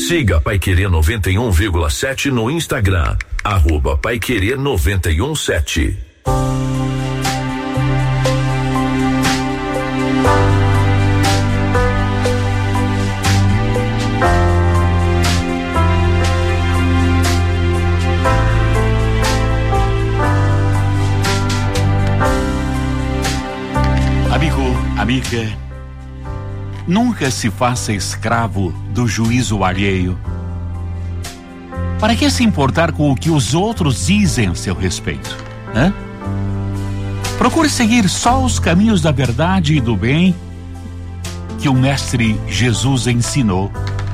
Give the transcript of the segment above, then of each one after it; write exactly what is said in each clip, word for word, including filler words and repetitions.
Siga Paiquerê noventa e um vírgula sete no Instagram, arroba Paiquerê noventa e um sete. Amigo, amiga, nunca se faça escravo do juízo alheio. Para que se importar com o que os outros dizem a seu respeito? Né? Procure seguir só os caminhos da verdade e do bem que o Mestre Jesus ensinou.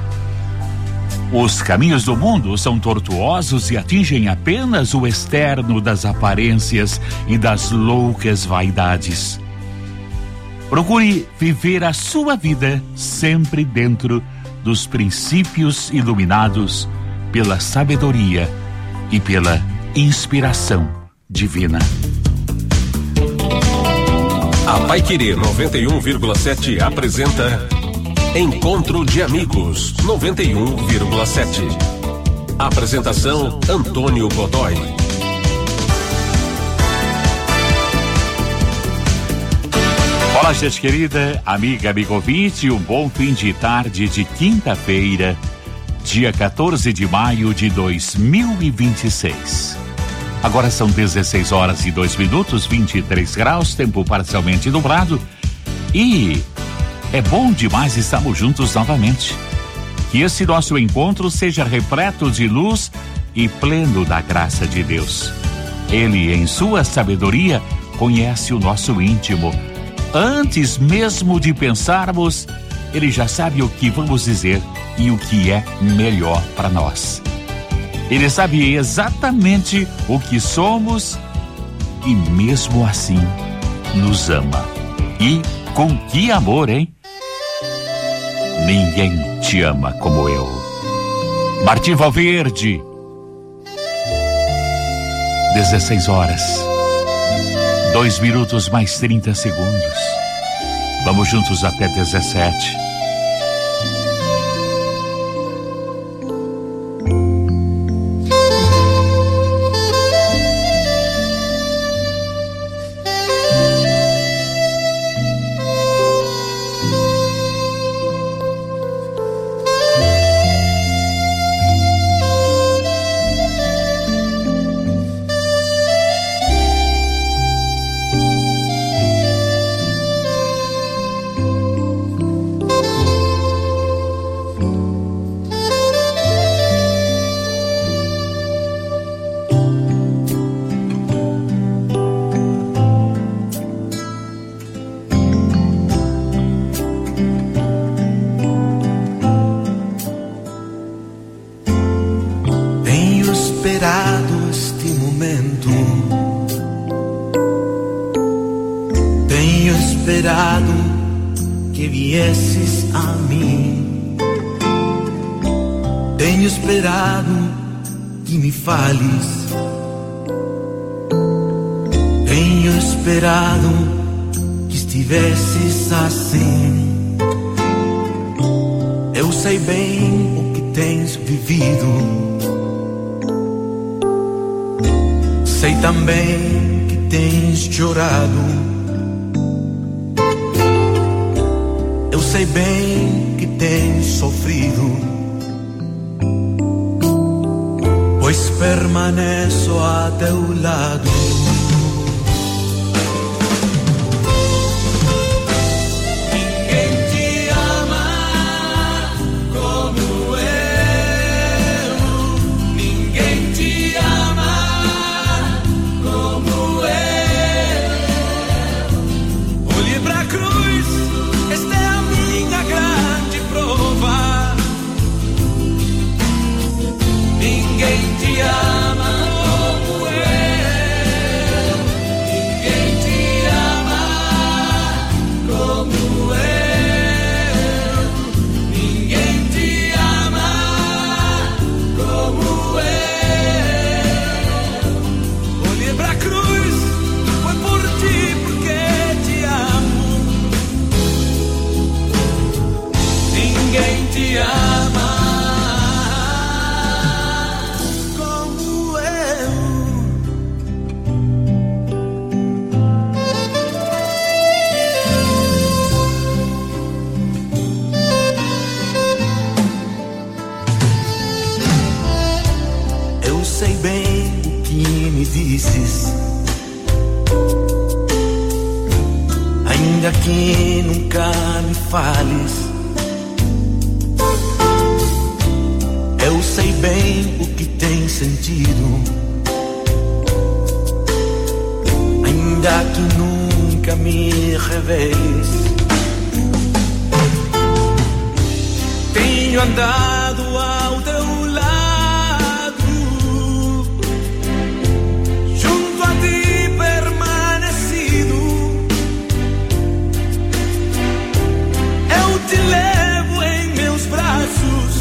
Os caminhos do mundo são tortuosos e atingem apenas o externo das aparências e das loucas vaidades. Procure viver a sua vida sempre dentro dos princípios iluminados pela sabedoria e pela inspiração divina. A Paiquerê noventa e um vírgula sete apresenta Encontro de Amigos noventa e um vírgula sete. Apresentação Antônio Godoy. Olá, gente querida, amiga, amigo ouvinte, um bom fim de tarde de quinta-feira, dia quatorze de maio de dois mil e vinte e seis. Agora são dezesseis horas e dois minutos, vinte e três graus, tempo parcialmente nublado, e é bom demais estarmos juntos novamente. Que esse nosso encontro seja repleto de luz e pleno da graça de Deus. Ele, em sua sabedoria, conhece o nosso íntimo. Antes mesmo de pensarmos, Ele já sabe o que vamos dizer e o que é melhor para nós. Ele sabe exatamente o que somos e mesmo assim nos ama. E com que amor, hein? Ninguém te ama como eu. Martim Valverde. dezesseis horas. Dois minutos mais trinta segundos. Vamos juntos até dezessete. Tenho esperado que estivesses assim. Eu sei bem o que tens vivido. Sei também que tens chorado. Eu sei bem que tens sofrido. Pois permaneço a teu lado. Ninguém te ama como eu. bem o que me dizes, ainda que nunca me fales. Eu sei bem o que tens sentido, ainda que nunca me reveles. Tenho andado ao teu lado, junto a ti permanecido. Eu te levo em meus braços,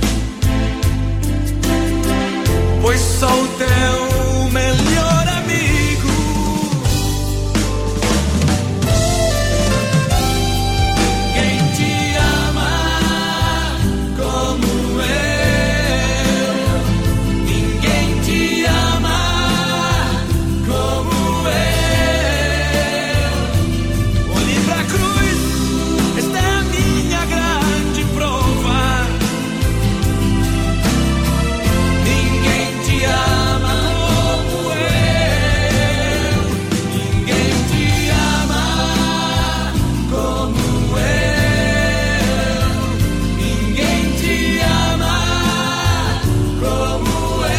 pois sou teu melhor amigo. Quem te ama como eu, ninguém te ama como eu. Olhe pra cruz, esta é a minha grande prova. Ninguém te ama como eu, ninguém te ama como eu, ninguém te ama como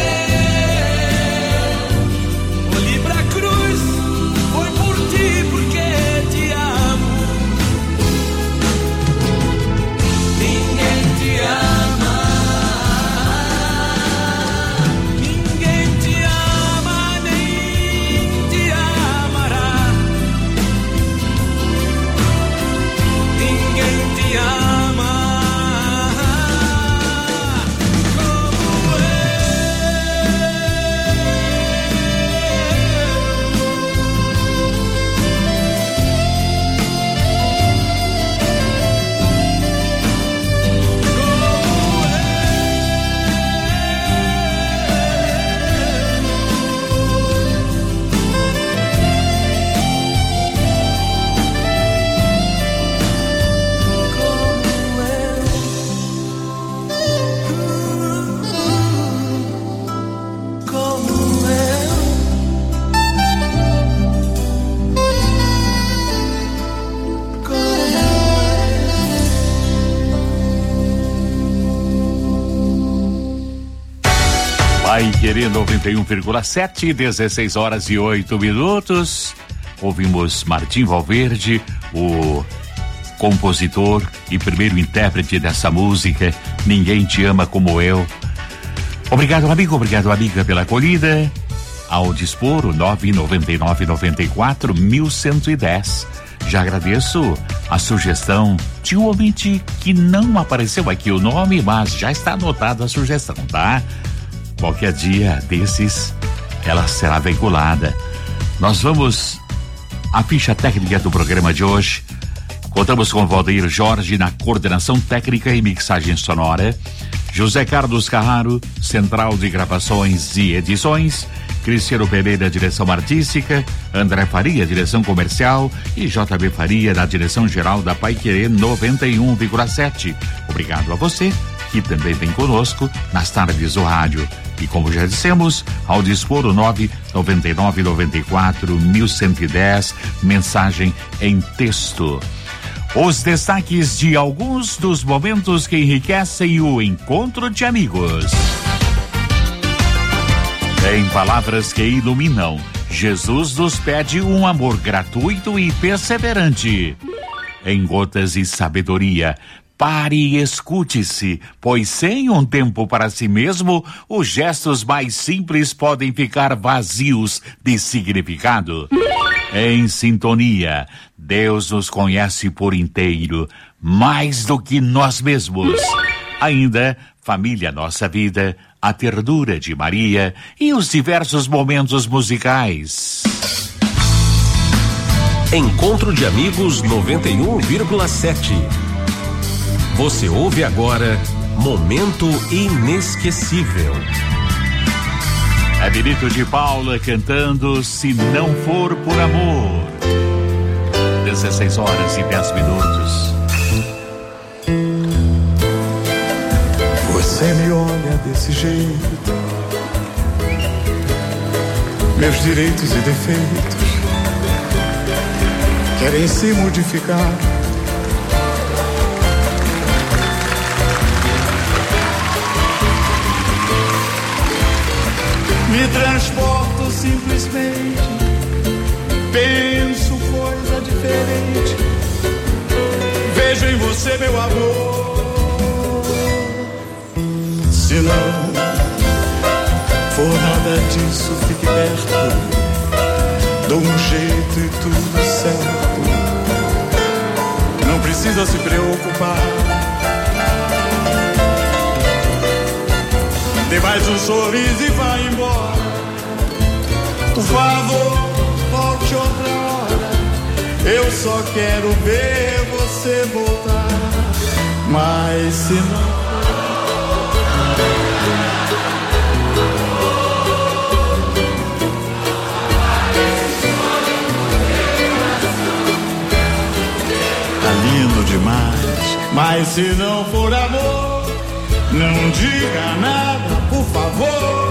eu. Olhe pra cruz, foi por ti porque te amo. Ninguém te ama, ninguém te ama, nem te amará. Ninguém te ama como eu. Como eu, Pai Querer noventa e um vírgula sete, dezesseis horas e oito minutos. Ouvimos Martim Valverde, o compositor e primeiro intérprete dessa música, Ninguém Te Ama Como Eu. Obrigado, amigo, obrigado, amiga, pela acolhida. Ao dispor, o nove nove nove nove quatro um um um zero. Já agradeço a sugestão de um ouvinte que não apareceu aqui o nome, mas já está anotada a sugestão, tá? Qualquer dia desses, ela será veiculada. Nós vamos à ficha técnica do programa de hoje. Contamos com Valdeir Jorge na coordenação técnica e mixagem sonora, José Carlos Carraro, central de gravações e edições, Cristiano Pereira, direção artística, André Faria, direção comercial e J B Faria na direção geral da Pai Querer noventa e um vírgula sete. Obrigado a você que também vem conosco nas tardes do rádio. E como já dissemos, ao dispor o nove nove nove nove quatro um um zero, mensagem em texto. Os destaques de alguns dos momentos que enriquecem o encontro de amigos. Em palavras que iluminam, Jesus nos pede um amor gratuito e perseverante. Em gotas e sabedoria, pare e escute-se, pois sem um tempo para si mesmo, os gestos mais simples podem ficar vazios de significado. Em sintonia, Deus nos conhece por inteiro, mais do que nós mesmos. Ainda, família, nossa vida, a ternura de Maria e os diversos momentos musicais. Encontro de Amigos noventa e um vírgula sete. Você ouve agora Momento Inesquecível. É Benito de Paula cantando Se Não For Por Amor. dezesseis horas e dez minutos. Você me olha desse jeito, meus direitos e defeitos querem se modificar. Me transporto simplesmente, penso coisa diferente, vejo em você meu amor. Se não for nada disso, fique perto, dou um jeito e tudo certo, não precisa se preocupar. Dê mais um sorriso e vá embora. Por favor, volte outra hora. Eu só quero ver você voltar. Mas se não, tá lindo demais. Mas se não for amor, não diga nada, por favor.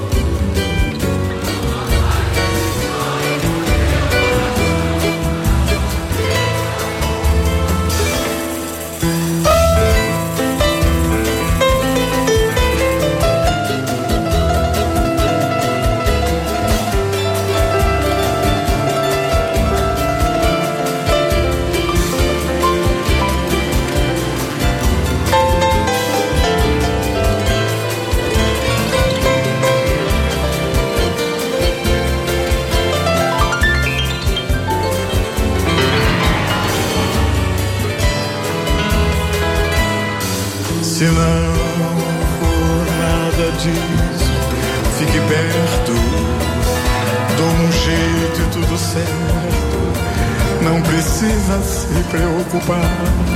Se não for nada disso, fique perto, dou um jeito e tudo certo, não precisa se preocupar.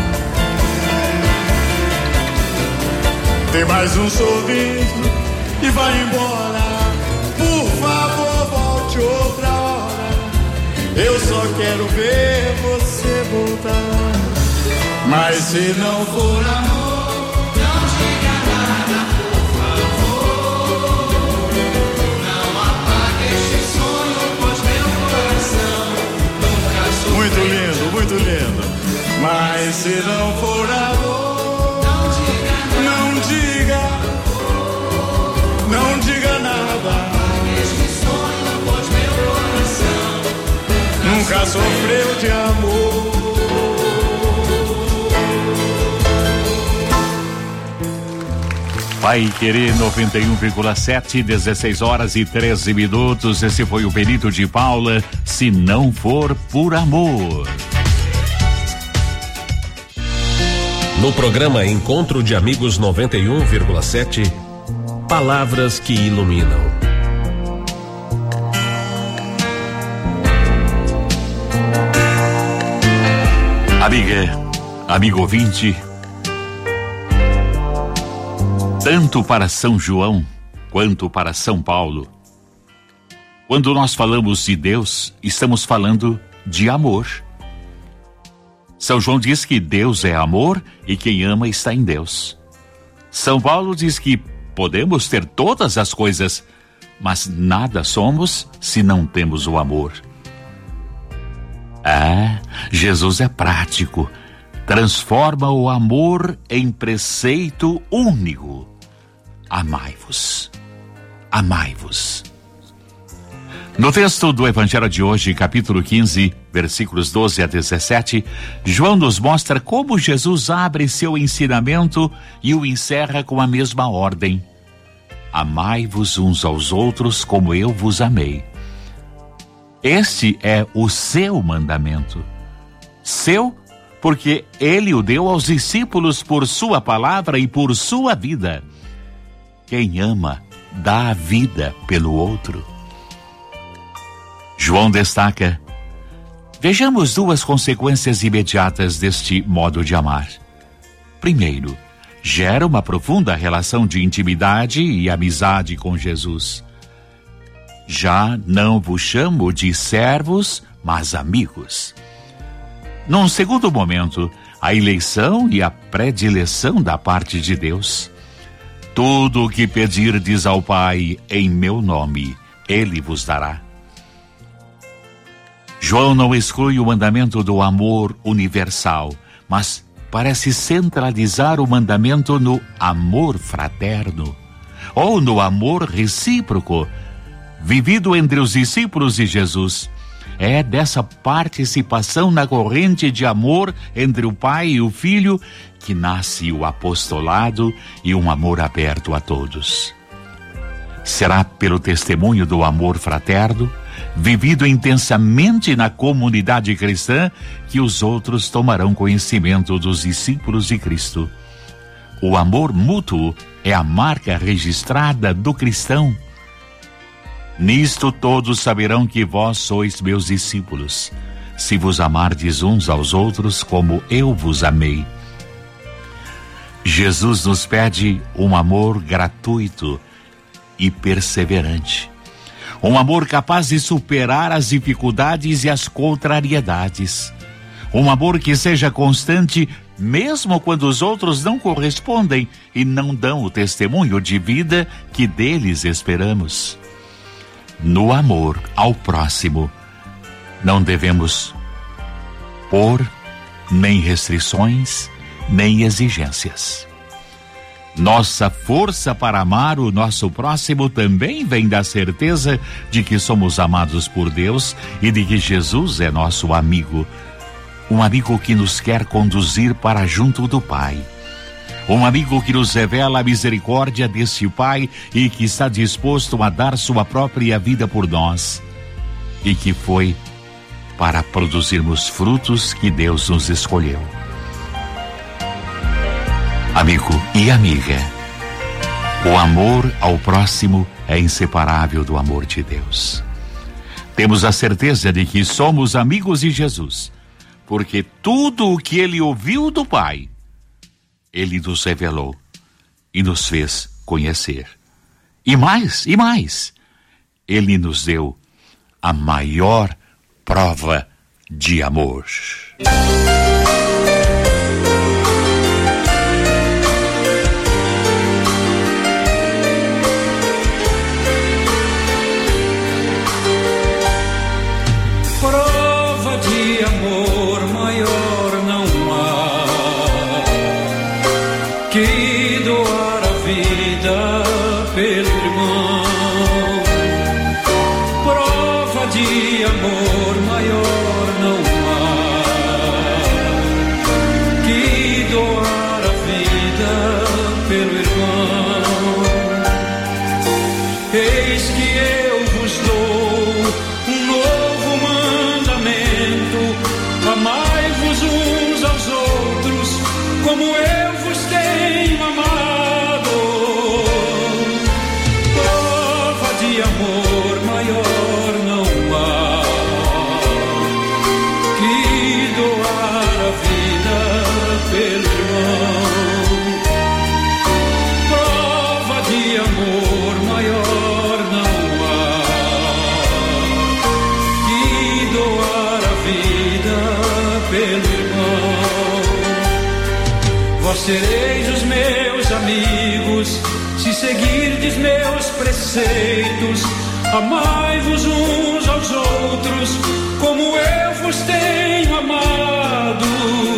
Dê mais um sorriso e vá embora. Por favor, volte outra hora. Eu só quero ver você voltar. Mas se não for amor, muito lindo, muito lindo. Mas se não for amor, não diga, não diga nada. Nunca sofreu de amor. Pai Querer noventa e um vírgula sete, dezesseis horas e treze minutos. Esse foi o Benito de Paula, Se Não For Por Amor. No programa Encontro de Amigos noventa e um vírgula sete, palavras que iluminam. Amiga, amigo ouvinte, tanto para São João quanto para São Paulo, quando nós falamos de Deus, estamos falando de amor. São João diz que Deus é amor e quem ama está em Deus. São Paulo diz que podemos ter todas as coisas, mas nada somos se não temos o amor. Ah, Jesus é prático, transforma o amor em preceito único. Amai-vos, amai-vos. No texto do Evangelho de hoje, capítulo quinze, versículos doze a dezessete, João nos mostra como Jesus abre seu ensinamento e o encerra com a mesma ordem. Amai-vos uns aos outros como eu vos amei. Este é o seu mandamento. Seu, porque ele o deu aos discípulos por sua palavra e por sua vida. Quem ama, dá a vida pelo outro. João destaca: vejamos duas consequências imediatas deste modo de amar. Primeiro, gera uma profunda relação de intimidade e amizade com Jesus. Já não vos chamo de servos, mas amigos. Num segundo momento, a eleição e a predileção da parte de Deus. Tudo o que pedirdes ao Pai em meu nome, Ele vos dará. João não exclui o mandamento do amor universal, mas parece centralizar o mandamento no amor fraterno, ou no amor recíproco, vivido entre os discípulos de Jesus. É dessa participação na corrente de amor entre o Pai e o Filho que nasce o apostolado e um amor aberto a todos. Será pelo testemunho do amor fraterno, vivido intensamente na comunidade cristã, que os outros tomarão conhecimento dos discípulos de Cristo. O amor mútuo é a marca registrada do cristão. Nisto todos saberão que vós sois meus discípulos, se vos amardes uns aos outros como eu vos amei. Jesus nos pede um amor gratuito e perseverante. Um amor capaz de superar as dificuldades e as contrariedades. Um amor que seja constante mesmo quando os outros não correspondem e não dão o testemunho de vida que deles esperamos. No amor ao próximo, não devemos pôr nem restrições, nem exigências. Nossa força para amar o nosso próximo também vem da certeza de que somos amados por Deus e de que Jesus é nosso amigo. Um amigo que nos quer conduzir para junto do Pai. Um amigo que nos revela a misericórdia desse Pai e que está disposto a dar sua própria vida por nós. E que foi para produzirmos frutos que Deus nos escolheu. Amigo e amiga, o amor ao próximo é inseparável do amor de Deus. Temos a certeza de que somos amigos de Jesus, porque tudo o que ele ouviu do Pai, ele nos revelou e nos fez conhecer. E mais, e mais, ele nos deu a maior prova de amor. Prova de amor maior não há que doar a vida pelo irmão. Prova de amor maior não há que doar a vida pelo irmão. Eis que eu vos dou um novo mandamento: amai-vos uns aos outros como eu vos tenho amado. Prova de amor maior não há que doar a vida pelo irmão. Prova de amor maior não há que doar a vida pelo irmão. Vós sereis os meus amigos se seguirdes meus preceitos. Amai-vos uns aos outros como eu vos tenho amado.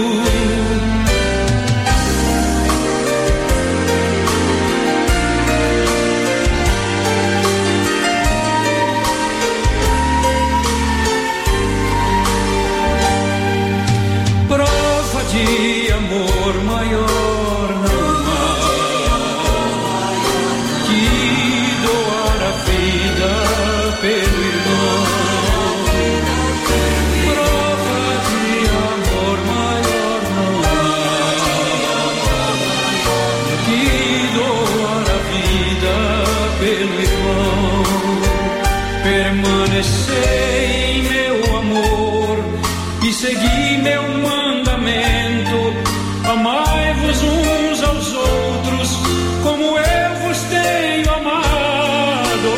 Prova de amor maior não há que doar a vida pelo irmão. Prova de amor maior não há que doar a vida pelo irmão. Permanecei em meu amor e segui meu mandamento: amai-vos uns aos outros como eu vos tenho amado.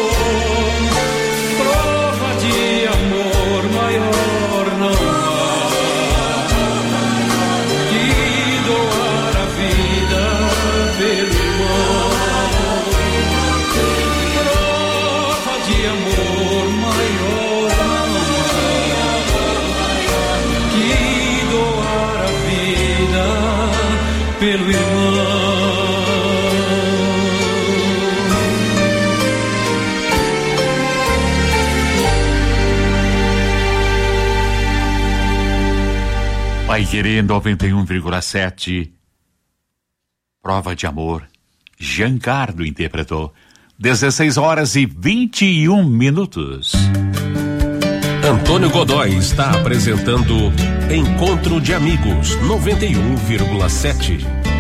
Prova de amor maior não há que doar a vida pelo irmão. Prova de Querer noventa e um vírgula sete. Prova de amor. Giancarlo interpretou. dezesseis horas e vinte e um minutos. Antônio Godoy está apresentando Encontro de Amigos noventa e um vírgula sete.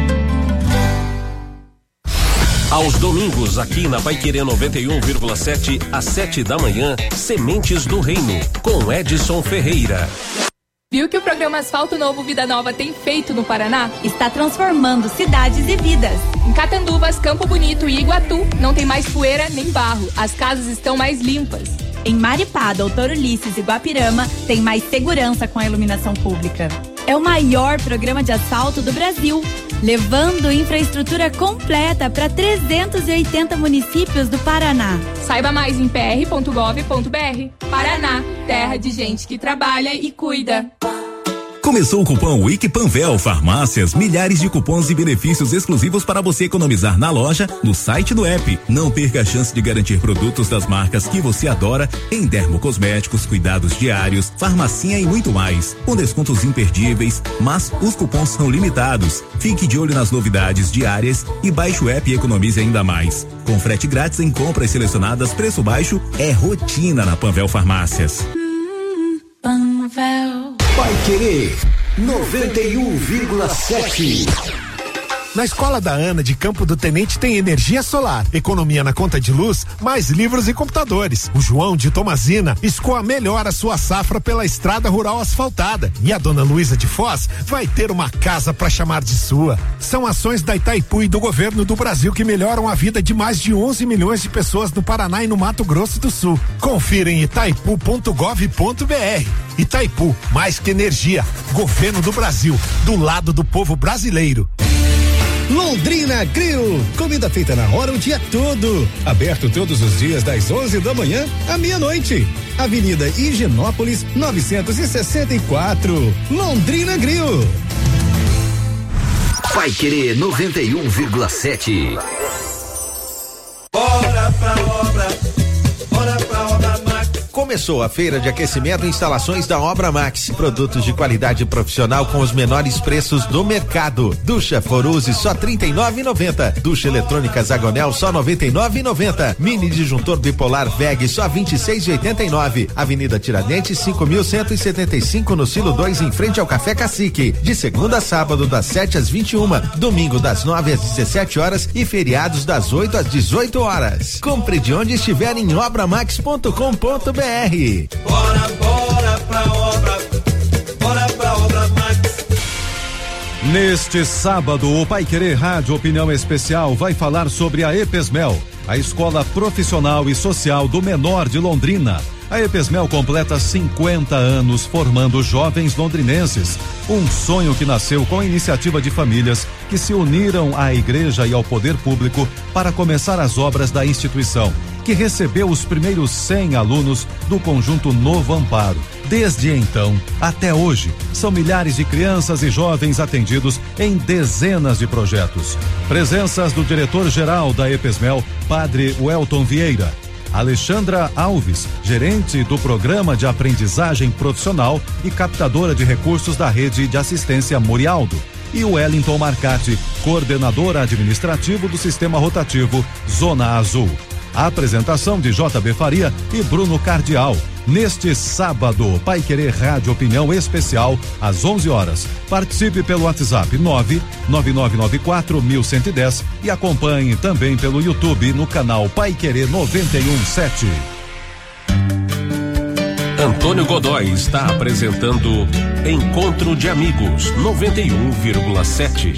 Aos domingos, aqui na Paiquerê noventa e um vírgula sete, às sete da manhã, Sementes do Reino, com Edson Ferreira. Viu que o programa Asfalto Novo Vida Nova tem feito no Paraná? Está transformando cidades e vidas. Em Catanduvas, Campo Bonito e Iguatu, não tem mais poeira nem barro. As casas estão mais limpas. Em Maripá, Doutor Ulisses e Guapirama, tem mais segurança com a iluminação pública. É o maior programa de asfalto do Brasil, levando infraestrutura completa para trezentos e oitenta municípios do Paraná. Saiba mais em p r ponto gov ponto b r. Paraná, terra de gente que trabalha e cuida. Começou o cupom Week Panvel Farmácias, milhares de cupons e benefícios exclusivos para você economizar na loja, no site e no app. Não perca a chance de garantir produtos das marcas que você adora em dermocosméticos, cuidados diários, farmacinha e muito mais. Com descontos imperdíveis, mas os cupons são limitados. Fique de olho nas novidades diárias e baixe o app e economize ainda mais. Com frete grátis em compras selecionadas, preço baixo é rotina na Panvel Farmácias. Hum, Panvel. Paiquerê noventa e um vírgula sete. Na Escola da Ana de Campo do Tenente tem energia solar, economia na conta de luz, mais livros e computadores. O João de Tomazina escoa melhor a sua safra pela estrada rural asfaltada. E a dona Luísa de Foz vai ter uma casa para chamar de sua. São ações da Itaipu e do governo do Brasil que melhoram a vida de mais de onze milhões de pessoas no Paraná e no Mato Grosso do Sul. Confira em itaipu ponto gov ponto b r. Itaipu, mais que energia. Governo do Brasil, do lado do povo brasileiro. Londrina Grill, comida feita na hora o dia todo, aberto todos os dias das onze da manhã à meia-noite. Avenida Higienópolis novecentos e sessenta e quatro, Londrina Grill. Paiquerê noventa e um vírgula sete. Bora pra obra, bora pra obra Max. Começou a feira de aquecimento e instalações da Obra Max. Produtos de qualidade profissional com os menores preços do mercado. Ducha Foruse só trinta e nove reais e noventa centavos. Ducha eletrônica Zagonel só noventa e nove reais e noventa centavos. Mini disjuntor bipolar V E G só vinte e seis reais e oitenta e nove centavos. Avenida Tiradentes cinco mil cento e setenta e cinco no Silo dois em frente ao Café Cacique. De segunda a sábado das sete às vinte e uma, domingo das nove às dezessete horas e feriados das oito às dezoito horas. Compre de onde estiver em obra max ponto com ponto b r. Bora, bora pra obra, bora pra obra Max. Neste sábado, o Paiquerê Rádio Opinião Especial vai falar sobre a EPESMEL, a Escola Profissional e Social do Menor de Londrina. A EPESMEL completa cinquenta anos formando jovens londrinenses. Um sonho que nasceu com a iniciativa de famílias que se uniram à igreja e ao poder público para começar as obras da instituição, que recebeu os primeiros cem alunos do conjunto Novo Amparo. Desde então, até hoje, são milhares de crianças e jovens atendidos em dezenas de projetos. Presenças do diretor-geral da EPESMEL, Padre Welton Vieira, Alexandra Alves, gerente do Programa de Aprendizagem Profissional e captadora de recursos da Rede de Assistência Morialdo, e o Wellington Marcati, coordenador administrativo do Sistema Rotativo Zona Azul. A apresentação de J B Faria e Bruno Cardial. Neste sábado, Paiquerê Rádio Opinião Especial, às onze horas. Participe pelo WhatsApp nove nove nove nove quatro um um zero e acompanhe também pelo YouTube no canal Paiquerê noventa e um sete. Antônio Godoy está apresentando Encontro de Amigos noventa e um vírgula sete.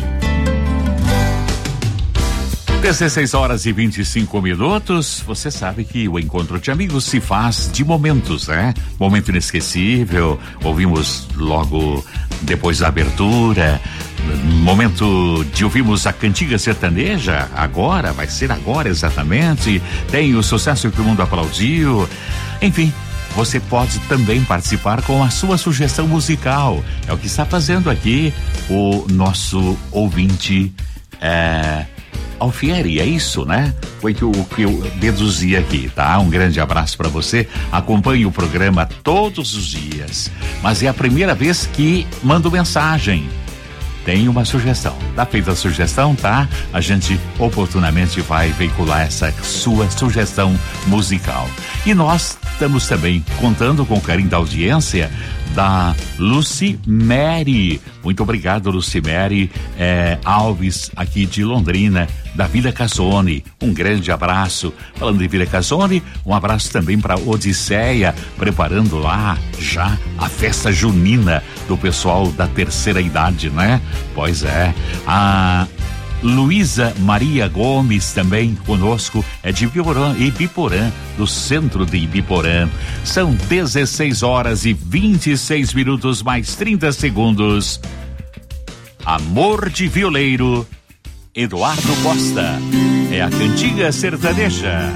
dezesseis horas e vinte e cinco minutos. Você sabe que o Encontro de Amigos se faz de momentos, né? Momento inesquecível. Ouvimos logo depois da abertura. Momento de ouvirmos a cantiga sertaneja. Agora, vai ser agora exatamente. Tem o sucesso que o mundo aplaudiu. Enfim, você pode também participar com a sua sugestão musical. É o que está fazendo aqui o nosso ouvinte. É. Alfieri, é isso, né? Foi que o que eu deduzi aqui, tá? Um grande abraço para você. Acompanhe o programa todos os dias, mas é a primeira vez que mando mensagem. Tem uma sugestão. Tá feita a sugestão, tá? A gente oportunamente vai veicular essa sua sugestão musical. E nós estamos também contando com o carinho da audiência da Lucimere. Muito obrigado, Lucimere é, Alves, aqui de Londrina, da Vila Casone. Um grande abraço. Falando de Vila Casone, um abraço também para Odisseia, preparando lá já a festa junina do pessoal da terceira idade, né? Pois é. A Luísa Maria Gomes também conosco, é de Ibiporã, Ibiporã, do centro de Ibiporã. São dezesseis horas e vinte e seis minutos mais trinta segundos. Amor de Violeiro, Eduardo Costa, é a cantiga sertaneja.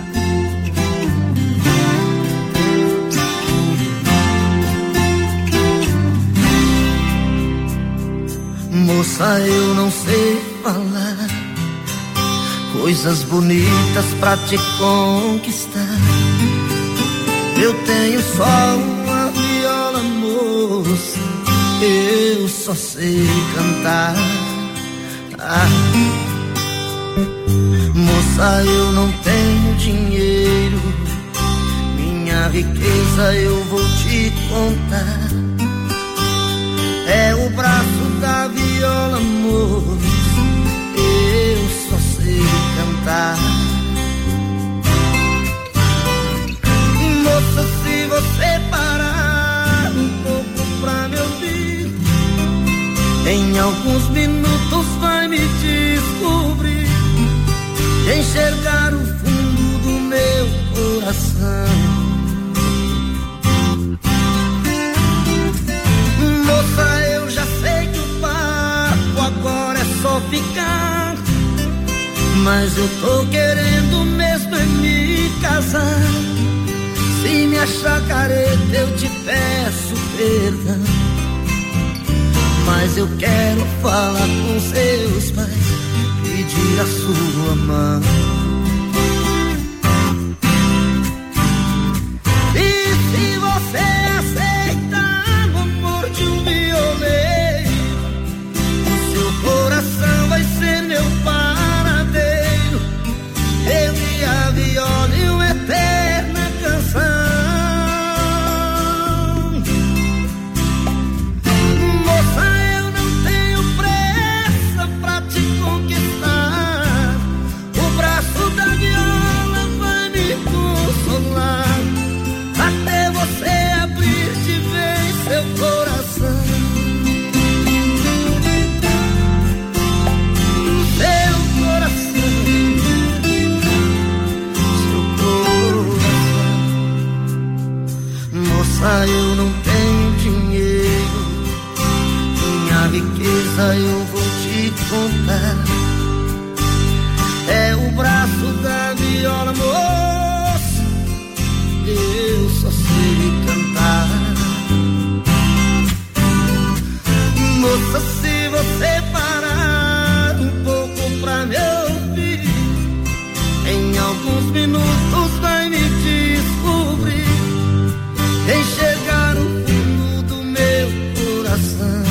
Moça, eu não sei falar coisas bonitas pra te conquistar. Eu tenho só uma viola, moça, eu só sei cantar. Ah. Moça, eu não tenho dinheiro, minha riqueza eu vou te contar. É o braço da viola, moça, eu só sei cantar. Moça, se você parar um pouco pra me ouvir, em alguns minutos vai me descobrir, enxergar o fundo do meu coração. Moça, eu já sei que o papo agora é só ficar, mas eu tô querendo mesmo é me casar. Se me achar careta eu te peço perdão, mas eu quero falar com seus pais, pedir a sua mão. E se você aceitar o amor de um violeiro, o seu coração vai ser meu paradeiro, eu e a viola e uma eterna canção. Moça, eu não tenho pressa pra te conquistar, o braço da viola vai me consolar, até você abrir de vez seu coração. Seu coração, seu coração. Moça, eu não tenho dinheiro, minha riqueza eu vou te contar. É o braço da viola, moça, eu só sei cantar. Moça, se você parar um pouco pra me ouvir, em alguns minutos vai me descobrir, enxergar o fundo do meu coração.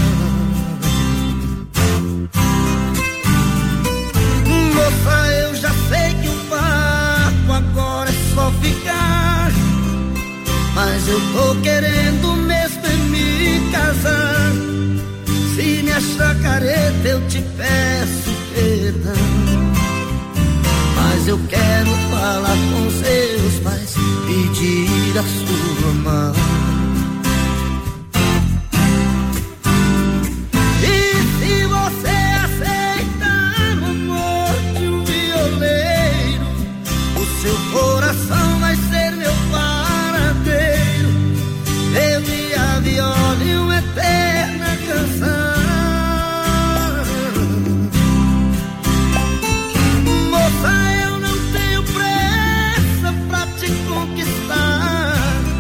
Moça, eu já sei que o papo agora é só ficar, mas eu tô querendo mesmo é me casar. Se me achar careta eu te peço perdão, mas eu quero falar com seus pais, pedir a sua mão. E se você aceitar o amor de um violeiro, o seu coração vai ser meu paradeiro, eu e a viola e uma eterna canção. Moça, eu não tenho pressa pra te conquistar,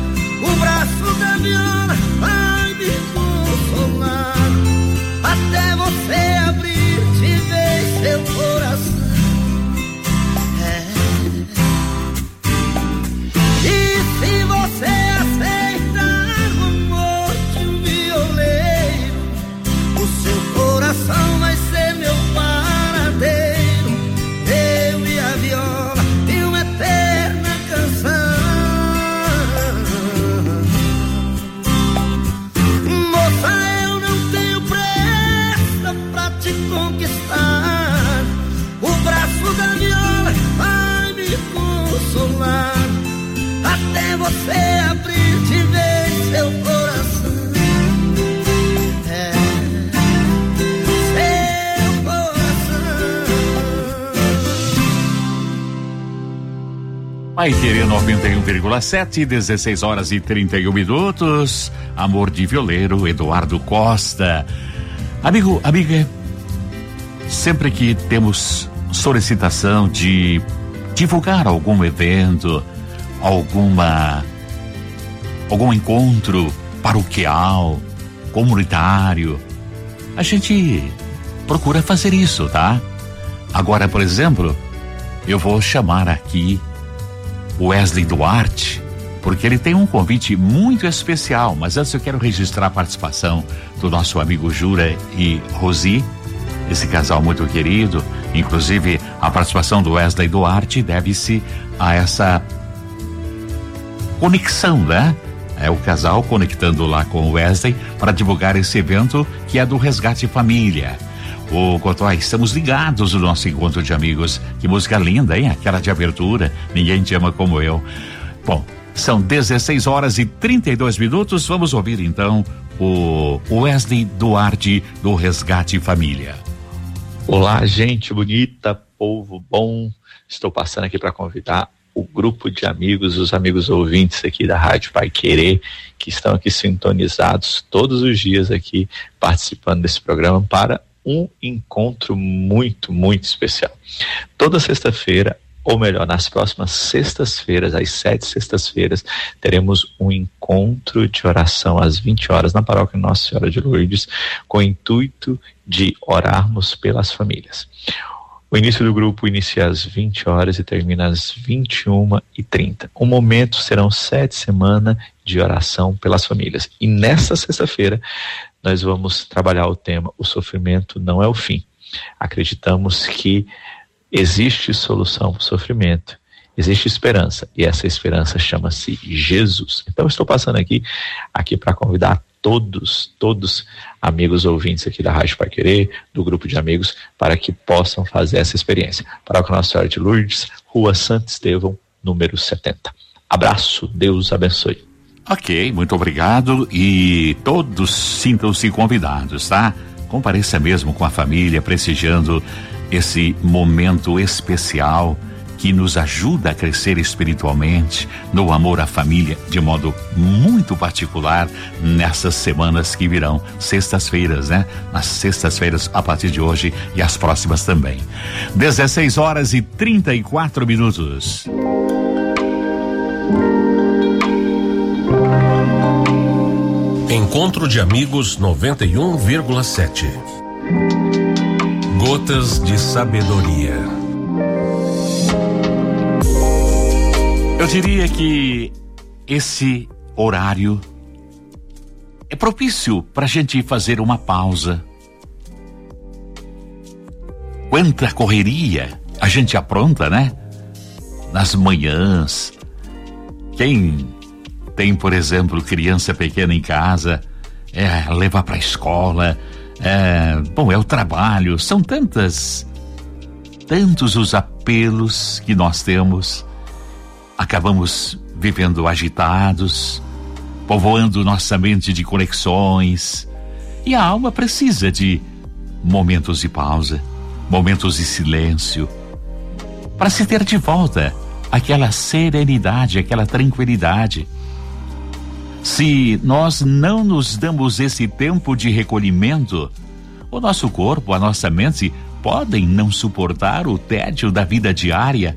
você abrir de vez seu coração. É, seu coração. Vai querer noventa e um vírgula sete, dezesseis horas e trinta e um minutos. Amor de violeiro, Eduardo Costa. Amigo, amiga, sempre que temos solicitação de divulgar algum evento, alguma algum encontro paroquial, comunitário, a gente procura fazer isso, tá? Agora, por exemplo, eu vou chamar aqui o Wesley Duarte, porque ele tem um convite muito especial, mas antes eu quero registrar a participação do nosso amigo Jura e Rosi, esse casal muito querido. Inclusive, a participação do Wesley Duarte deve-se a essa conexão, né? É o casal conectando lá com o Wesley para divulgar esse evento que é do Resgate Família. Ô, Cotó, estamos ligados no nosso encontro de amigos. Que música linda, hein? Aquela de abertura, Ninguém Te Ama Como Eu. Bom, são dezesseis horas e trinta e dois minutos. Vamos ouvir então o Wesley Duarte do Resgate Família. Olá, gente bonita, povo bom. Estou passando aqui para convidar o grupo de amigos, os amigos ouvintes aqui da Rádio Pai Querer, que estão aqui sintonizados todos os dias aqui participando desse programa para um encontro muito, muito especial. Toda sexta-feira, ou melhor, nas próximas sextas-feiras, às sete sextas-feiras, teremos um encontro de oração às vinte horas na paróquia Nossa Senhora de Lourdes, com o intuito de orarmos pelas famílias. O início do grupo inicia às vinte horas e termina às vinte e uma e trinta. O momento serão sete semanas de oração pelas famílias. E nesta sexta-feira, nós vamos trabalhar o tema O Sofrimento Não é o Fim. Acreditamos que existe solução para o sofrimento, existe esperança, e essa esperança chama-se Jesus. Então, estou passando aqui, aqui para convidar todos, todos amigos ouvintes aqui da Rádio Pai Querer, do grupo de amigos, para que possam fazer essa experiência. Paróquia Nossa Senhora de Lourdes, Rua Santo Estevão, número setenta. Abraço, Deus abençoe. Ok, muito obrigado, e todos sintam-se convidados, tá? Compareça mesmo com a família, prestigiando esse momento especial que nos ajuda a crescer espiritualmente, no amor à família, de modo muito particular, nessas semanas que virão, sextas-feiras, né? Nas sextas-feiras, a partir de hoje, e as próximas também. dezesseis horas e trinta e quatro minutos. Encontro de Amigos noventa e um vírgula sete. Gotas de Sabedoria. Eu diria que esse horário é propício para a gente fazer uma pausa. Quanta correria a gente apronta, né? Nas manhãs. Quem tem, por exemplo, criança pequena em casa, é levar para a escola, é, bom, é o trabalho, são tantas, tantos os apelos que nós temos. Acabamos vivendo agitados, povoando nossa mente de conexões, e a alma precisa de momentos de pausa, momentos de silêncio, para se ter de volta aquela serenidade, aquela tranquilidade. Se nós não nos damos esse tempo de recolhimento, o nosso corpo, a nossa mente podem não suportar o tédio da vida diária.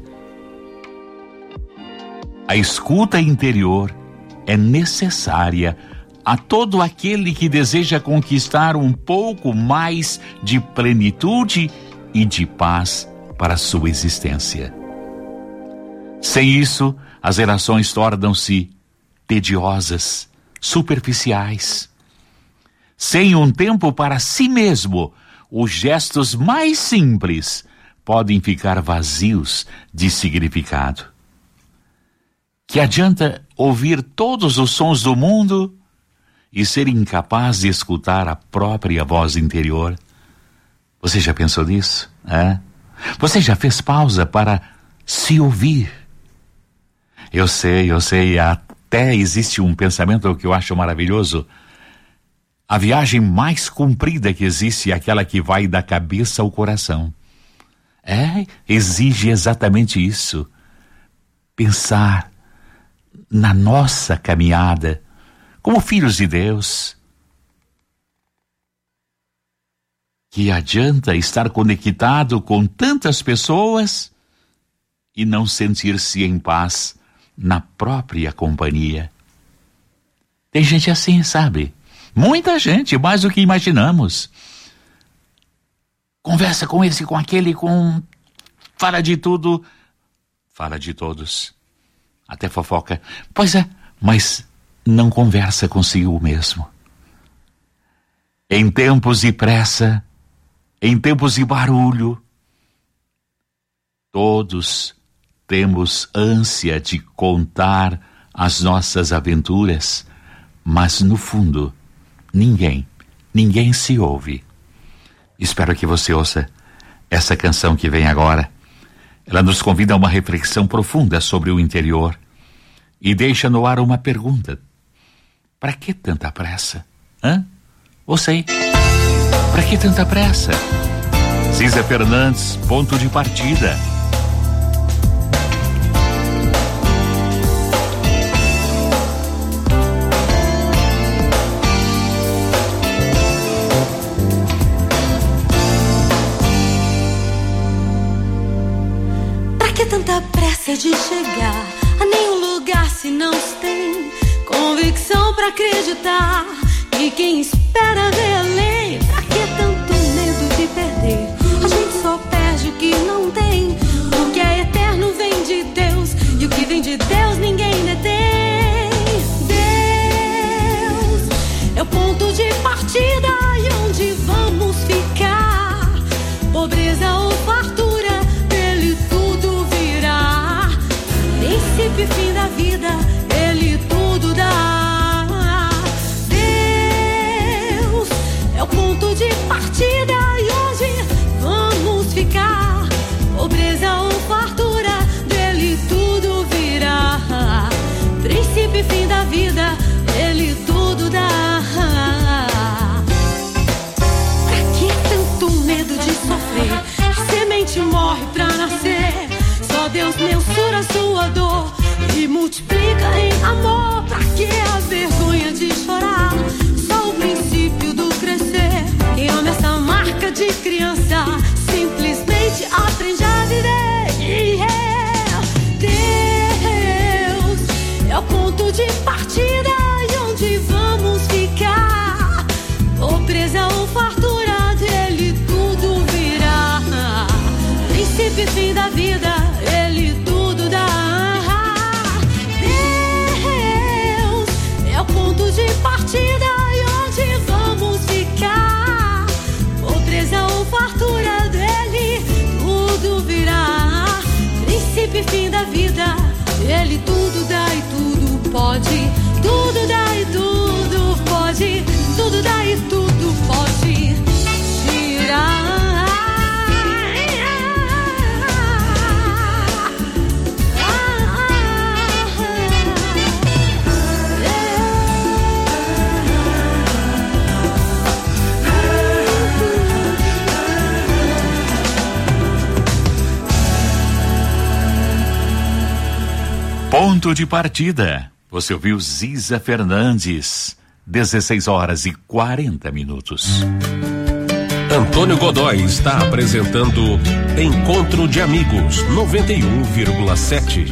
A escuta interior é necessária a todo aquele que deseja conquistar um pouco mais de plenitude e de paz para a sua existência. Sem isso, as relações tornam-se tediosas, superficiais. Sem um tempo para si mesmo, os gestos mais simples podem ficar vazios de significado. Que adianta ouvir todos os sons do mundo e ser incapaz de escutar a própria voz interior? Você já pensou nisso? É? Você já fez pausa para se ouvir? Eu sei, eu sei, há Até existe um pensamento que eu acho maravilhoso. A viagem mais comprida que existe é aquela que vai da cabeça ao coração. É, exige exatamente isso. Pensar na nossa caminhada como filhos de Deus. Que adianta estar conectado com tantas pessoas e não sentir-se em paz na própria companhia. Tem gente assim, sabe? Muita gente, mais do que imaginamos. Conversa com esse, com aquele, com... Fala de tudo. Fala de todos. Até fofoca. Pois é, mas não conversa consigo mesmo. Em tempos de pressa, em tempos de barulho, todos temos ânsia de contar as nossas aventuras, mas no fundo, ninguém, ninguém se ouve. Espero que você ouça essa canção que vem agora. Ela nos convida a uma reflexão profunda sobre o interior e deixa no ar uma pergunta. Para que tanta pressa? Hã? Você? Para que tanta pressa? Ziza Fernandes, Ponto de Partida. Tanta pressa de chegar a nenhum lugar se não se tem convicção pra acreditar. E quem espera vê além. Pra que tanto medo de perder? A gente só perde o que não tem. O que é eterno vem de Deus, e o que vem de Deus ninguém detém. Deus é o ponto de partida e onde vamos ficar. Pobreza ou fartura, dele tudo virá. Princípio e fim da vida, ele tudo dá. Deus é o ponto de partida e onde vamos ficar. Pobreza ou fartura, dele tudo virá. Princípio e fim da vida, ele tudo dá. Pra que tanto medo de sofrer? A semente morre pra nascer. Só Deus mensura sua dor e multiplica em amor. Pra que a vergonha de chorar? Só o princípio do crescer. Quem ama essa marca de criança simplesmente aprende a viver. Yeah. Deus é o ponto de partida e onde vamos ficar. Pobreza ou fartura, dele tudo virá. Princípio e fim da vida, ele tudo dá. Deus é o ponto de partida e onde vamos ficar. Pobreza ou fartura, dele tudo virá. Princípio e fim da vida, ele tudo dá e tudo pode. Tudo dá e tudo pode. Tudo dá e tudo pode tirar. Ponto de Partida. Você ouviu Ziza Fernandes. dezesseis horas e quarenta minutos. Antônio Godoy está apresentando Encontro de Amigos noventa e um vírgula sete.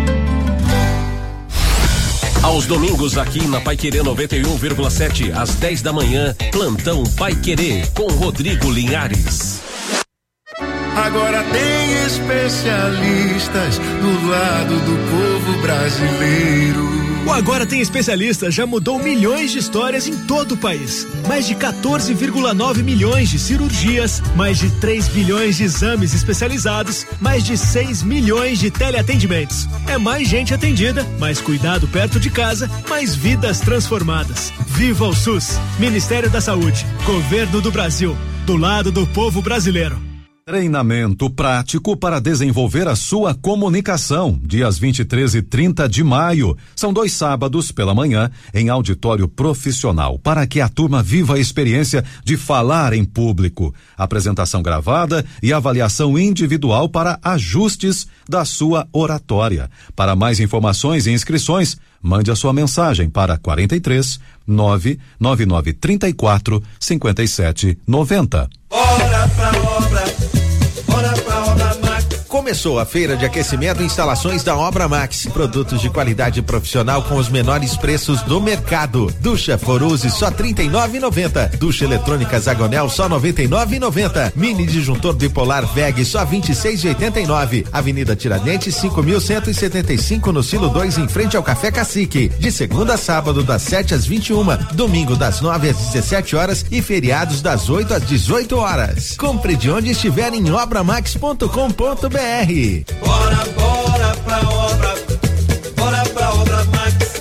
Aos domingos aqui na Paiquerê noventa e um vírgula sete, às dez da manhã, Plantão Paiquerê com Rodrigo Linhares. Agora tem especialistas do lado do povo brasileiro. O Agora Tem Especialistas já mudou milhões de histórias em todo o país. Mais de quatorze vírgula nove milhões de cirurgias, mais de três bilhões de exames especializados, mais de seis milhões de teleatendimentos. É mais gente atendida, mais cuidado perto de casa, mais vidas transformadas. Viva o SUS! Ministério da Saúde, Governo do Brasil, do lado do povo brasileiro. Treinamento prático para desenvolver a sua comunicação, dias vinte e três e trinta de maio. São dois sábados pela manhã em auditório profissional, para que a turma viva a experiência de falar em público. Apresentação gravada e avaliação individual para ajustes da sua oratória. Para mais informações e inscrições, mande a sua mensagem para quarenta e três, nove nove nove trinta e quatro, cinquenta e sete, noventa. Bora pra obra, bora pra obra Max. Começou a feira de aquecimento e instalações da Obra Max. Produtos de qualidade profissional com os menores preços do mercado. Ducha Foruse só trinta e nove e noventa. Ducha eletrônica Zagonel só noventa e nove e noventa. Mini disjuntor bipolar V E G só vinte e seis e oitenta e nove. Avenida Tiradentes cinco mil cento e setenta e cinco no Silo dois em frente ao Café Cacique. De segunda a sábado das sete às vinte e uma, domingo das nove às dezessete horas e feriados das oito às dezoito horas. Compre de onde estiver em obramax ponto com ponto br. Bora, bora pra obra, bora pra obra Max.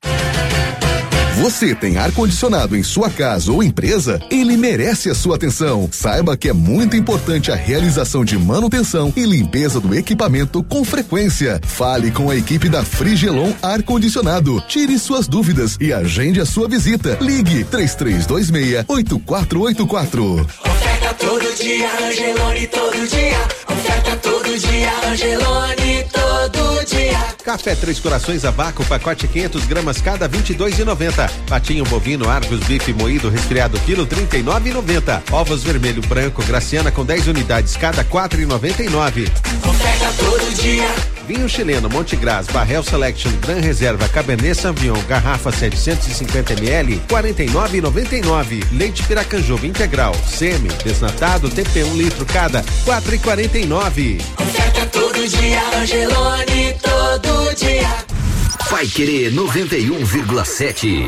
Você tem ar-condicionado em sua casa ou empresa? Ele merece a sua atenção. Saiba que é muito importante a realização de manutenção e limpeza do equipamento com frequência. Fale com a equipe da Frigelon Ar-Condicionado. Tire suas dúvidas e agende a sua visita. Ligue três três dois seis, oito quatro oito quatro. Oferta todo dia, Angelone todo dia. Oferta todo dia, Angelone todo dia. Café Três Corações a vácuo, pacote quinhentas gramas cada vinte e dois reais e noventa centavos. Patinho bovino Argos bife moído resfriado quilo trinta e nove reais e noventa centavos. Ovos vermelho branco Graciana com dez unidades cada quatro reais e noventa e nove centavos. Oferta todo dia. Vinho chileno Monte Gras Barrel Selection Gran Reserva Cabernet Sauvignon garrafa setecentos e cinquenta mililitros quarenta e nove reais e noventa e nove centavos. Leite Piracanjuba integral semi desnatado T P um litro cada quatro reais e quarenta e nove centavos. Oferta todo dia, Angelone todo dia. Vai Querer noventa e um vírgula sete.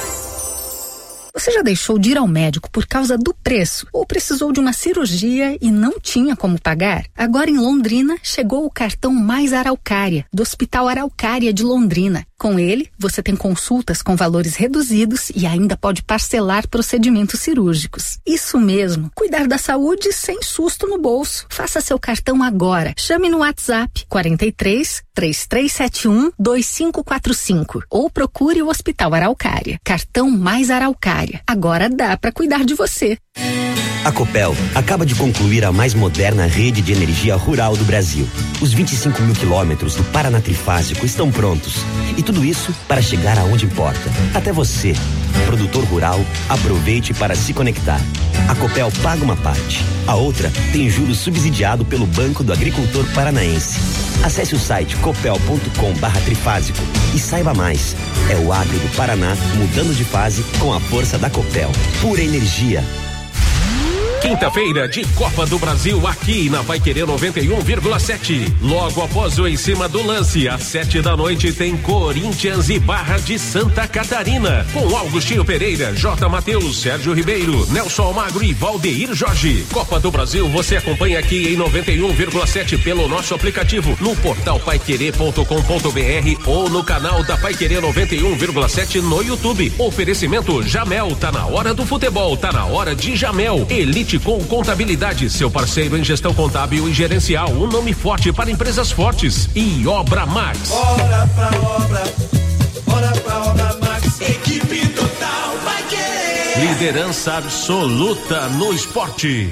Você já deixou de ir ao médico por causa do preço ou precisou de uma cirurgia e não tinha como pagar? Agora em Londrina chegou o cartão Mais Araucária, do Hospital Araucária de Londrina. Com ele, você tem consultas com valores reduzidos e ainda pode parcelar procedimentos cirúrgicos. Isso mesmo, cuidar da saúde sem susto no bolso. Faça seu cartão agora. Chame no WhatsApp quarenta e três, três três sete um, dois cinco quatro cinco ou procure o Hospital Araucária. Cartão Mais Araucária. Agora dá para cuidar de você. A Copel acaba de concluir a mais moderna rede de energia rural do Brasil. Os vinte e cinco mil quilômetros do Paraná Trifásico estão prontos. E tudo isso para chegar aonde importa. Até você, produtor rural, aproveite para se conectar. A Copel paga uma parte. A outra tem juros subsidiado pelo Banco do Agricultor Paranaense. Acesse o site copel ponto com barra trifásico e saiba mais. É o agro do Paraná mudando de fase com a força da Copel. Pura energia. Quinta-feira de Copa do Brasil aqui na Vai Querer noventa e um vírgula sete. Logo após o Em Cima do Lance, às sete da noite tem Corinthians e Barra de Santa Catarina. Com Augustinho Pereira, J. Matheus, Sérgio Ribeiro, Nelson Almagro e Valdeir Jorge. Copa do Brasil você acompanha aqui em noventa e um vírgula sete pelo nosso aplicativo, no portal pai querer ponto com ponto br ou no canal da Vai Querer noventa e um vírgula sete no YouTube. Oferecimento Jamel, tá na hora do futebol, tá na hora de Jamel. Elite com Contabilidade, seu parceiro em gestão contábil e gerencial, um nome forte para empresas fortes. E Obra Max. Bora pra obra, bora pra obra Max. Equipe total vai querer. Liderança absoluta no esporte.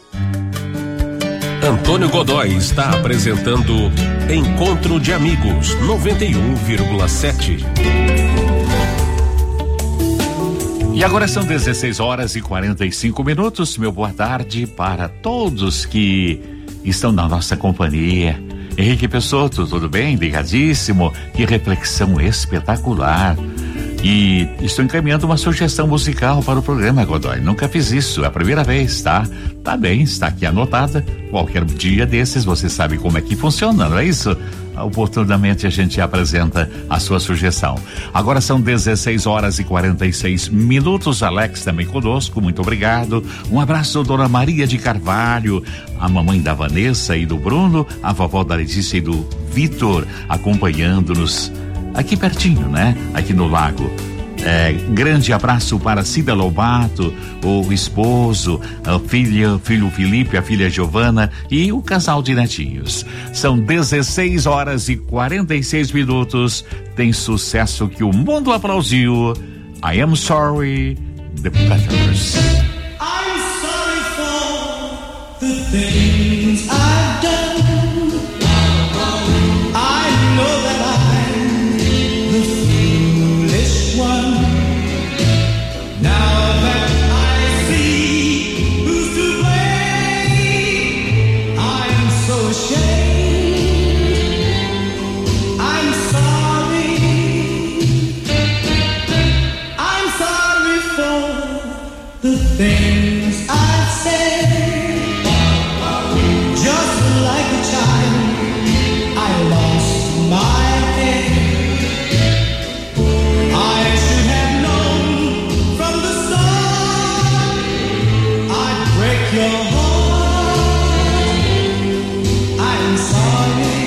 Antônio Godoy está apresentando Encontro de Amigos noventa e um vírgula sete. E agora são dezesseis horas e quarenta e cinco minutos. Meu boa tarde para todos que estão na nossa companhia. Henrique Pessotto, tudo bem? Ligadíssimo. Que reflexão espetacular. E estou encaminhando uma sugestão musical para o programa, Godoy. Nunca fiz isso, é a primeira vez, tá? Tá bem, está aqui anotada. Qualquer dia desses você sabe como é que funciona, não é isso? Oportunamente a gente apresenta a sua sugestão. Agora são dezesseis horas e quarenta e seis minutos. Alex também conosco, muito obrigado. Um abraço, dona Maria de Carvalho, a mamãe da Vanessa e do Bruno, a vovó da Letícia e do Vitor, acompanhando-nos aqui pertinho, né? Aqui no lago. É, grande abraço para Cida Lobato, o esposo, a filha, filho Felipe, a filha Giovana e o casal de netinhos. São dezesseis horas e quarenta e seis minutos. Tem sucesso que o mundo aplaudiu. I Am Sorry, The Platters. I'm sorry for the things I've done. I know that I'm the foolish one. Now that I see who's to blame, I'm so ashamed. I'm sorry. I'm sorry for the things I've said. Just like a child, I lost my head. I should have known from the start I'd break your heart. I'm sorry.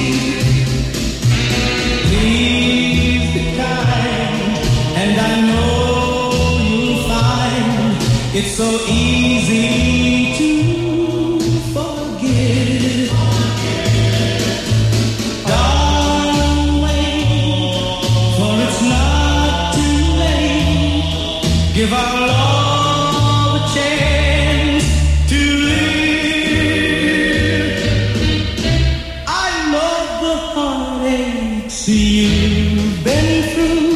Please be kind, and I know you'll find it's so easy to forgive. Darling, wait, for it's not too late. Give our love a chance to live. I know the heartaches you've been through.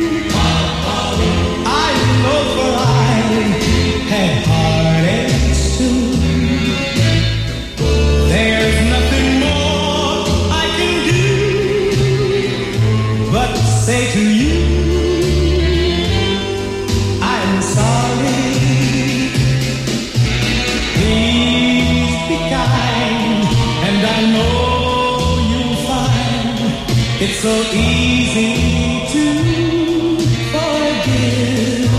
I know for I had heartaches too. There's nothing more I can do but say to you, I'm sorry. Please be kind, and I know you'll find it's so easy to forgive.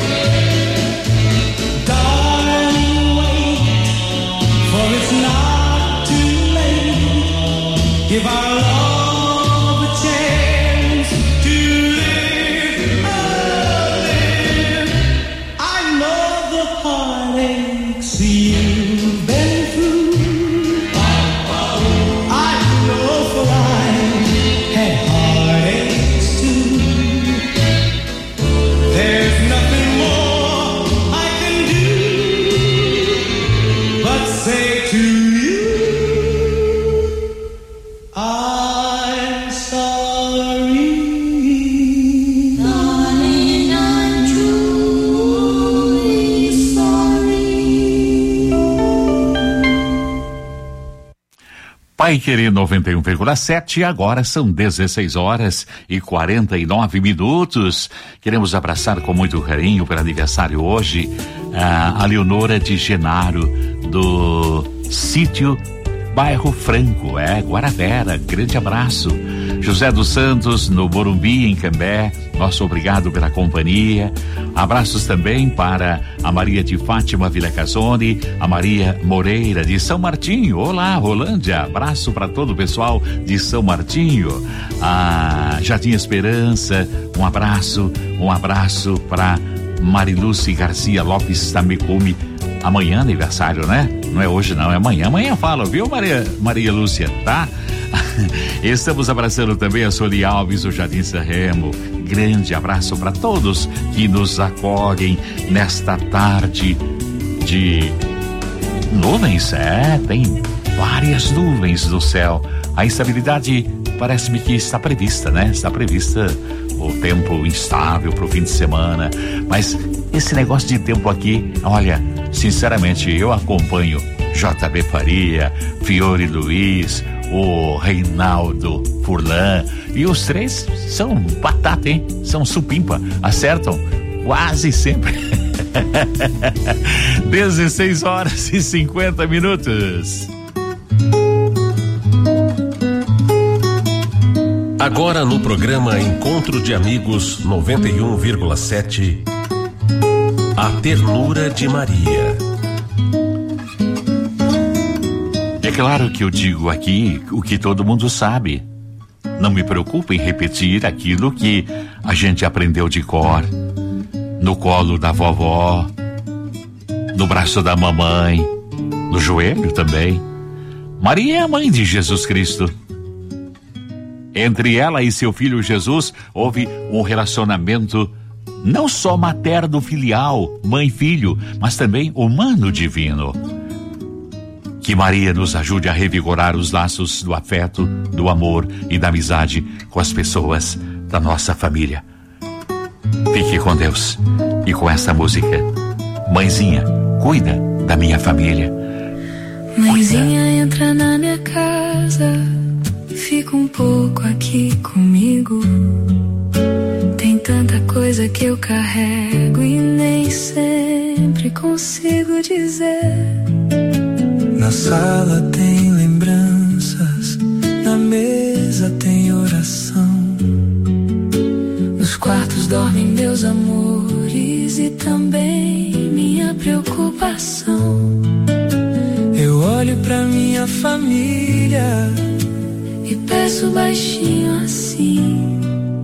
Darling, wait, for it's not too late. Give our love a chance to live, oh, live. I know the heartaches you've been through. I know for I had heartaches too. There's nothing more I can do but say to you, I'm sorry. Darling, I'm truly sorry. Pai Querer noventa e um vírgula sete, agora são dezesseis horas e quarenta e nove minutos. Queremos abraçar com muito carinho pelo aniversário hoje a Leonora de Genaro, do sítio Bairro Franco, é, Guarabera. Grande abraço. José dos Santos, no Morumbi, em Cambé, nosso obrigado pela companhia. Abraços também para a Maria de Fátima Vila Casone, a Maria Moreira de São Martinho. Olá, Rolândia. Abraço para todo o pessoal de São Martinho. A Jardim Esperança, um abraço, um abraço para Mariluce Garcia Lopes Tamecume. Amanhã aniversário, né? Não é hoje não, é amanhã. Amanhã fala, viu, Maria, Maria Lúcia, tá? Estamos abraçando também a Soli Alves, o Jardim Sanremo. Grande abraço para todos que nos acolhem nesta tarde de nuvens. É, tem várias nuvens no céu. A instabilidade parece-me que está prevista, né? Está prevista o tempo instável para o fim de semana. Mas esse negócio de tempo aqui, olha, sinceramente, eu acompanho J B Faria, Fiore Luiz, o Reinaldo Furlan, e os três são batata, hein? São supimpa, acertam quase sempre. dezesseis horas e cinquenta minutos. Agora no programa Encontro de Amigos noventa e um vírgula sete, A Ternura de Maria. É claro que eu digo aqui o que todo mundo sabe. não me preocupo em repetir aquilo que a gente aprendeu de cor, no colo da vovó, no braço da mamãe, no joelho também. Maria é a mãe de Jesus Cristo. Entre ela e seu filho Jesus houve um relacionamento não só materno-filial, mãe-filho, mas também humano-divino. Que Maria nos ajude a revigorar os laços do afeto, do amor e da amizade com as pessoas da nossa família. Fique com Deus e com essa música. Mãezinha, cuida da minha família. Mãezinha, entra na minha casa, fica um pouco aqui comigo. Tem tanta coisa que eu carrego e nem sempre consigo dizer. Na sala tem lembranças, na mesa tem oração. Nos quartos dormem meus amores e também minha preocupação. Eu olho pra minha família e peço baixinho assim: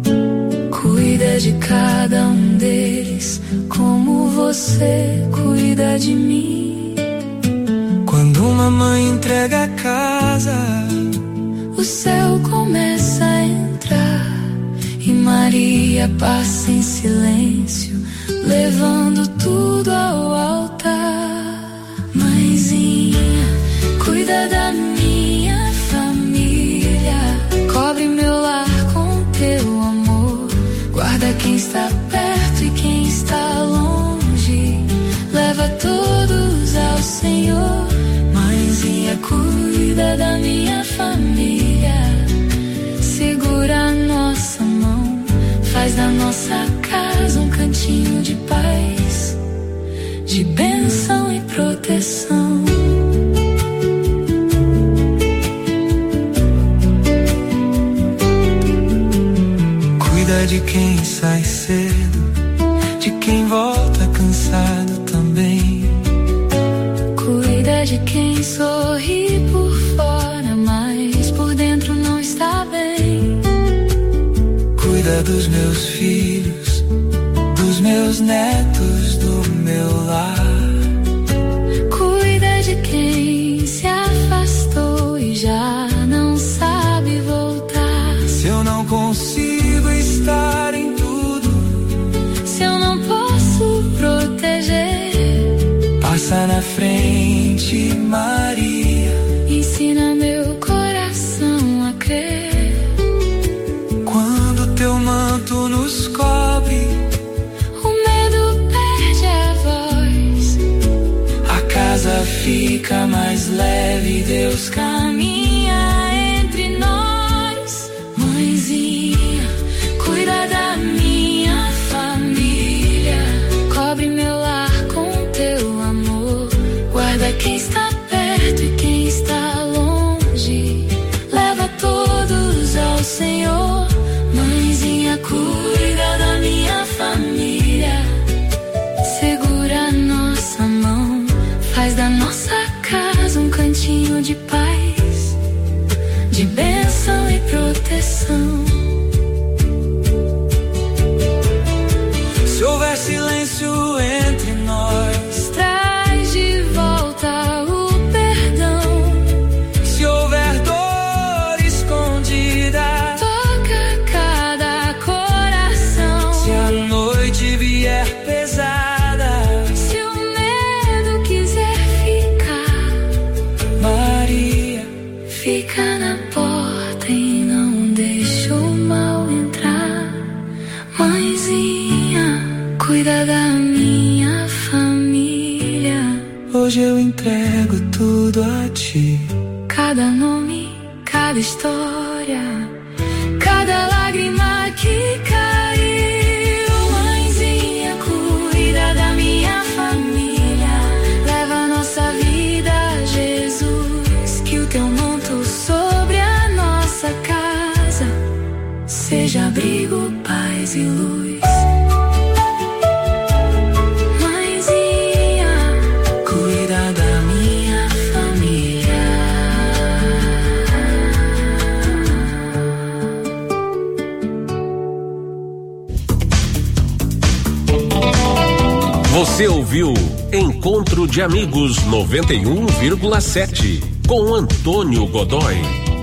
cuida de cada um deles como você cuida de mim. Quando uma mãe entrega a casa, o céu começa a entrar e Maria passa em silêncio, levando tudo ao altar. Mãezinha, cuida da minha família, cobre meu lar com teu amor, guarda quem está perto e quem está longe, leva todos ao Senhor. Mãezinha, cuida da minha família, segura a nossa mão, faz da nossa casa um cantinho de paz, de bênção e proteção. Cuida de quem sai cedo, de quem volta cansado também. Cuida de quem sorri por fora, mas por dentro não está bem. Cuida dos meus filhos, dos meus netos, do meu lar. Cuida de quem se afastou e já não sabe voltar. Se eu não consigo estar em tudo, se eu não posso proteger, passa na frente, Maria, ensina meu coração a crer. Quando teu manto nos cobre, o medo perde a voz, a casa fica mais leve, Deus caminha entre nós. Mãezinha, cuida da minha família, cobre meu lar com teu amor, guarda quem está perto e quem está longe, leva todos ao Senhor. Mãezinha, cuida da minha família, segura a nossa mão, faz da nossa casa um cantinho de paz, de bênção e proteção. Se houver silêncio entre nós, traz de volta o perdão. Se houver dor escondida, toca cada coração. Se a noite vier pesada, se o medo quiser ficar, Maria, fica na porta e não deixa o mal entrar. Mãezinha, cuida da minha família, hoje eu entrego tudo a ti. cada nome, cada história, cada lágrima que caiu. Mãezinha, cuida da minha família, leva a nossa vida a Jesus, que o teu manto sobre a nossa casa seja abrigo, paz e luz. Mãezinha, Cuida da minha família. Você ouviu Encontro de Amigos noventa e um vírgula sete com Antônio Godoy.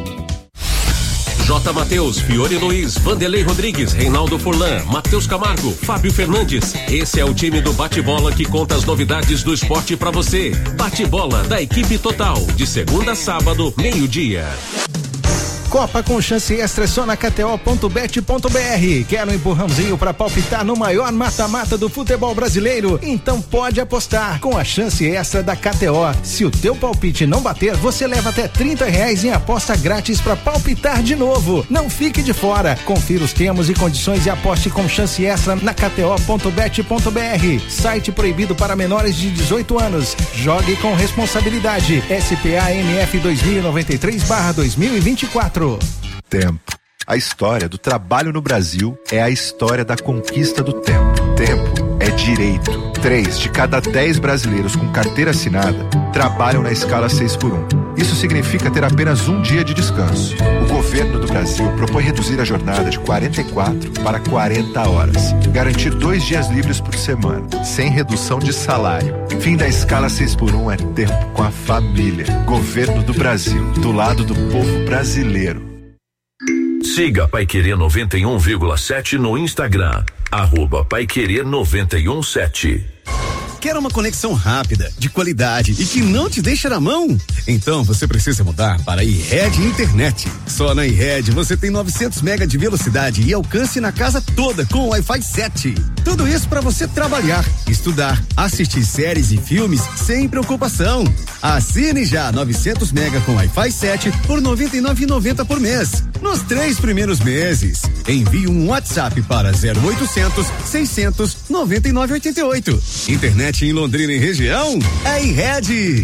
J. Mateus, Fiore Luiz, Vanderlei Rodrigues, Reinaldo Furlan, Matheus Camargo, Fábio Fernandes. Esse é o time do Bate-Bola que conta as novidades do esporte pra você. Bate-Bola da equipe total, de segunda a sábado, meio-dia. Copa com chance extra só na K T O ponto bet ponto B R. Quer um empurrãozinho para palpitar no maior mata-mata do futebol brasileiro? Então pode apostar com a chance extra da K T O. Se o teu palpite não bater, você leva até trinta reais em aposta grátis para palpitar de novo. Não fique de fora. Confira os termos e condições e aposte com chance extra na K T O ponto bet ponto B R. Site proibido para menores de dezoito anos. Jogue com responsabilidade. S P A M F dois mil e noventa e três barra dois mil e vinte e quatro. Tempo. A história do trabalho no Brasil é a história da conquista do tempo. Tempo é direito. Três de cada dez brasileiros com carteira assinada trabalham na escala seis por um. Isso significa ter apenas um dia de descanso. O governo do Brasil propõe reduzir a jornada de quarenta e quatro para quarenta horas. Garantir dois dias livres por semana, sem redução de salário. Fim da escala seis por um é tempo com a família. Governo do Brasil, do lado do povo brasileiro. Siga Paiquerê noventa e um vírgula sete no Instagram, arroba Paiquerê noventa e um sete. Quer uma conexão rápida, de qualidade e que não te deixa na mão? Então você precisa mudar para a iRed Internet. Só na iRed você tem novecentos mega de velocidade e alcance na casa toda com Wi-Fi sete. Tudo isso para você trabalhar, estudar, assistir séries e filmes sem preocupação. Assine já novecentos mega com Wi-Fi sete por noventa e nove reais e noventa centavos por mês. Nos três primeiros meses. Envie um WhatsApp para zero oitocentos, seiscentos, noventa e nove, oitenta e oito. Internet em Londrina e região é iRed.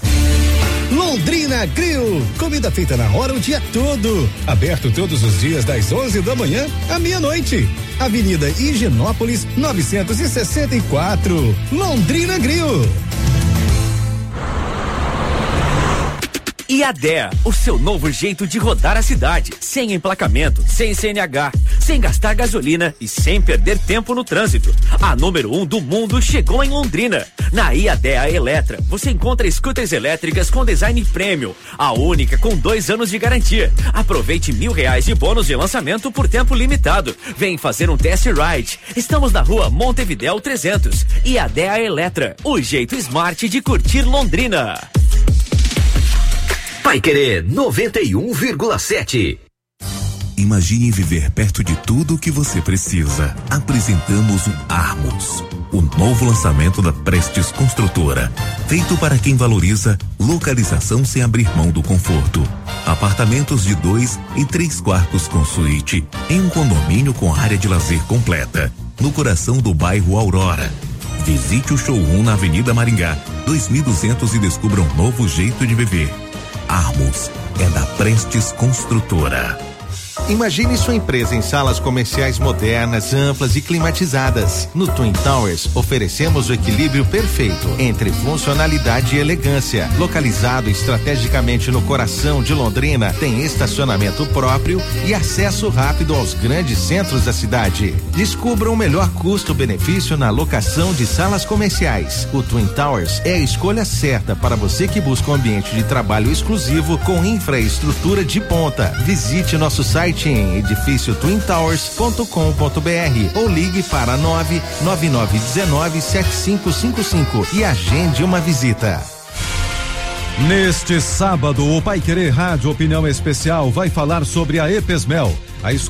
Londrina Grill, comida feita na hora o dia todo. Aberto todos os dias das onze da manhã à meia-noite. Avenida Higienópolis novecentos e sessenta e quatro. Londrina Grill. E a D E A, o seu novo jeito de rodar a cidade, sem emplacamento, sem C N H, sem gastar gasolina e sem perder tempo no trânsito. A número um do mundo chegou em Londrina. Na I A D E A Eletra, você encontra scooters elétricas com design premium, a única com dois anos de garantia. Aproveite mil reais de bônus de lançamento por tempo limitado. Vem fazer um test ride. Estamos na rua Montevidéu trezentos. I A D E A Eletra, o jeito smart de curtir Londrina. Paiquerê noventa e um vírgula sete. Imagine viver perto de tudo o que você precisa. Apresentamos o Armos, o novo lançamento da Prestes Construtora, feito para quem valoriza localização sem abrir mão do conforto. Apartamentos de dois e três quartos com suíte, em um condomínio com área de lazer completa, no coração do bairro Aurora. Visite o showroom na Avenida Maringá, dois mil e duzentos e descubra um novo jeito de viver. Armos é da Prestes Construtora. Imagine sua empresa em salas comerciais modernas, amplas e climatizadas. No Twin Towers, oferecemos o equilíbrio perfeito entre funcionalidade e elegância. Localizado estrategicamente no coração de Londrina, tem estacionamento próprio e acesso rápido aos grandes centros da cidade. Descubra o melhor custo-benefício na locação de salas comerciais. O Twin Towers é a escolha certa para você que busca um ambiente de trabalho exclusivo com infraestrutura de ponta. Visite nosso site em edifício twin towers ponto com ponto B R ou ligue para nove nove nove um nove sete cinco cinco cinco e agende uma visita. Neste sábado, o Paiquerê Rádio Opinião Especial vai falar sobre a Epesmel. A